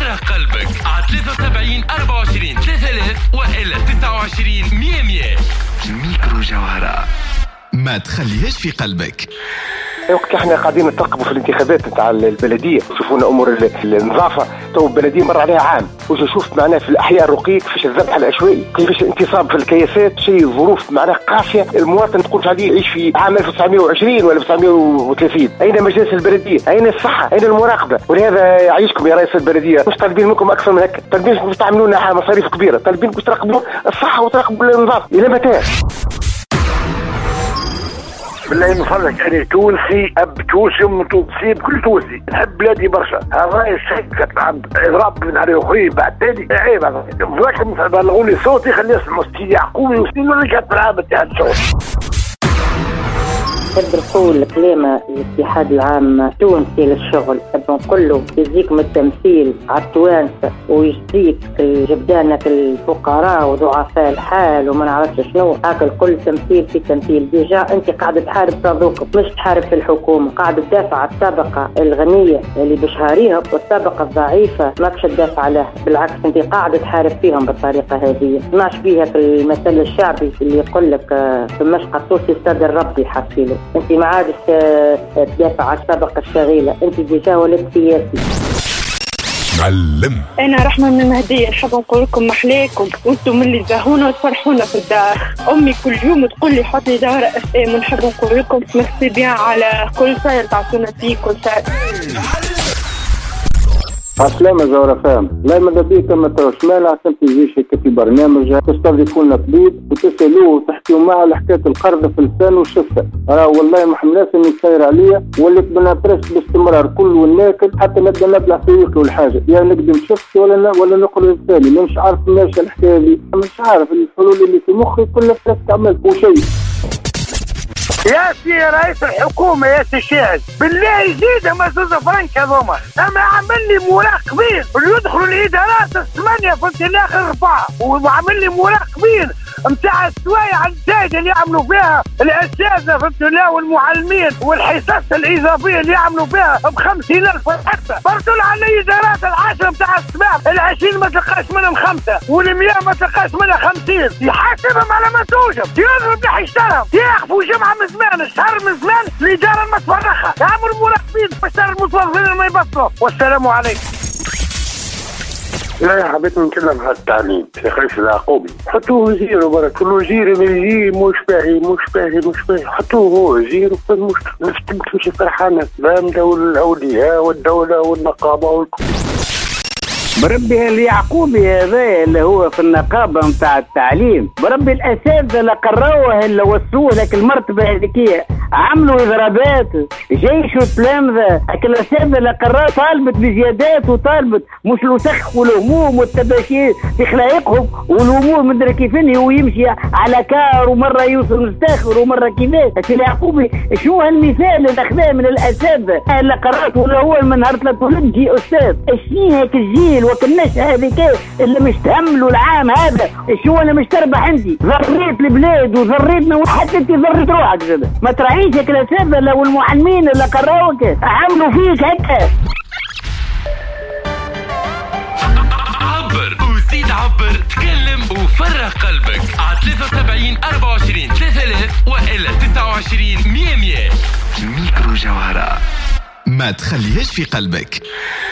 وفرغ قلبك على 73 24 3000 وإلا 29 100. ميكرو جوهرة، ما تخليهاش في قلبك. وقت احنا قاعدين نترقبوا في الانتخابات نتاع البلديه، شوفونا امور النظافه. تو البلديه مر عليها عام، وش شفت معناه في الاحياء الرقيق كيفاش الذبح العشوائي، كيفاش الانتصاب في الكياسات، شيء ظروف معناه قاسيه. المواطن تقول عليه يعيش في عام 1920 ولا 1930. اين مجالس البلديه؟ اين الصحه؟ اين المراقبه؟ ولهذا يعيشكم يا رئيس البلديه، مش طالبين منكم اكثر من هكا، طالبين باش تعملوا لنا مصاريف كبيره، طالبين باش تراقبوا الصحه وتراقبوا النظافه. الى متى؟ بالله نفرج أنا تونسي، أب تونسي أم تونسي بكل تونسي، نحب بلادي برشا. هذا الشيء كتلعب إضراب من على آخرين بعد تالي عيب. هذا ولكن بلغوا لي صوتي خلي يسمعوا سيدي يعقوبي وسنين اللي كتلعب تاع الصوت. نحب نقول كلمة الاتحاد العام التونسي للشغل، نقول له يجيكم التمثيل على التوانسة ويجيك جبدانك الفقراء وضعفاء الحال وما نعرفش شنو، هاك الكل تمثيل في تمثيل. ديجا انت قاعد تحارب صندوقك، مش تحارب في الحكومة، قاعد تدافع على الطبقة الغنية اللي بشهاريها والطبقة الضعيفة ما كش تدافع عليها، بالعكس انت قاعد تحارب فيهم بالطريقة هذه. ماش بيها في المثل الشعبي اللي يقول لك في مشقى الطوسي استدر ربي حسيله. انت ما عادش تدافع على الطبقه الشغيله، انت ديجا ولد سياسي. معلم، انا رحمه من المهديه، نحب نقول لكم محليكم وانتم اللي زهونا وتفرحونا في الدار. امي كل يوم تقول لي حطي دار اف ام، ونحب نقول لكم ميرسي بيان على كل شيء تعطونا فيه كل شيء. عسلامة زهرة فهم. لا ماذا بيك ما تروش مانع تجيش في برنامج تستضيفون طبيب وتسألوه وتحكيوا معه على حكاية القرض في اللسان والشفة. والله ما حملاس اني صاير عليا وليت بنبرس باستمرار كل وناكل حتى نبدا نبلع في وكل الحاجة، يعني نقدم شفتي ولا نقرا لساني. مش عارف ماشي الحكاية دي، مش عارف الحلول اللي في مخي كلها فرست عملت وشيء. يا سي رئيس الحكومة يا سي شاهد، بالله يزيد ما زوز فرنك هذوما، اما عمل لي مراقبين اللي يدخلوا الادارات 8 في الاخر 4، وعمل لي مراقبين متاع السوايع الزايدة اللي يعملوا فيها الاساتذة فهمت الله والمعلمين والحصص الاضافية اللي يعملوا فيها ب50,000 حتى. برضو على الادارات 10 متاع السباب، 20 ما تلقاش منهم 5 وال100 ما تلقاش منها 50. يحاسبهم على ما توجب، يضرب يحشرهم، ياخفوا جمعة من زمان، الشهر من زمان الادارة المتفرخة، يعملوا مراقبين باش المتوظفين ما يبطلوا. والسلام عليكم. لا حبيت نتكلم على التعليم شيخ رئيس العقوبي. حطوه وزير وبرك، الوزير اللي يجي مش باهي حطوه هو وزير وكل مشكل. نفتمت مش فرحانة بامدة والأولياء والدولة والنقابة بربي اليعقوبي هذا اللي هو في النقابة متاع التعليم، بربي الأساتذة اللي قروه اللي وصوه لك المرتبة هذيك عملوا إضرابات جيش وتلامذة. الأساتذة اللي قروه طالبت بزيادات وطالبت مش الوسخ والهموم والتباشير في خلايقهم والأمور مدري كيفين، هو يمشي على كار ومرة يوصل مستاخر ومرة كيفاش. اليعقوبي شو هالمثال اللي أخذاه من الأساتذة اللي قرأته ولا هو من نهار 3 ولد جي أستاذ؟ اشني هيك الجيل وكناش هذيك اللي مش تهملوا العام هذا؟ شو انا مش تربح عندي؟ ضريت البلاد وضريتنا وحتى انت ضريت روحك زاد. ما تراعيش هيك الاساتذه لو المعلمين اللي قراوك عملوا فيك هكا. عبر وزيد عبر، تكلم وفرغ قلبك على 73 24 3000 وإلا 29 100. ميكرو جوهرة، ما تخليهاش في قلبك.